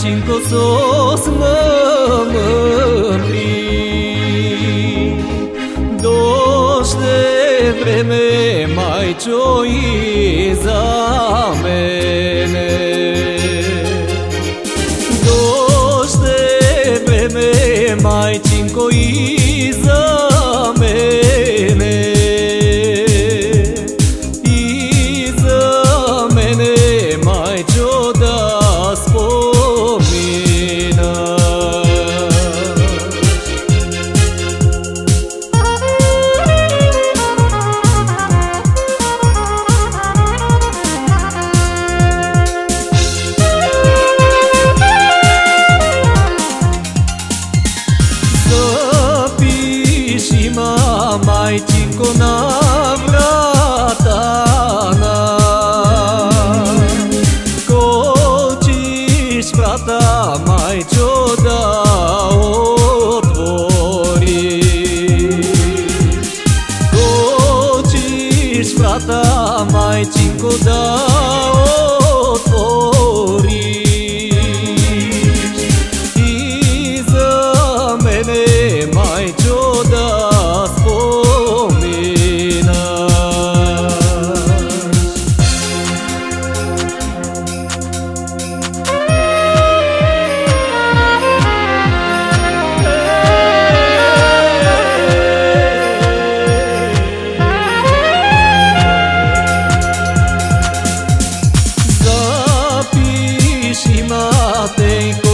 cinco sos mământri, doște vreme mai cioiza mene, doște vreme mai cinco iza mene, iza mene mai cioda spomina. Mai cinco navratana, Colciș frata mai cioda otvori, Colciș frata mai cinco da otvori, iza mene mai cioda tem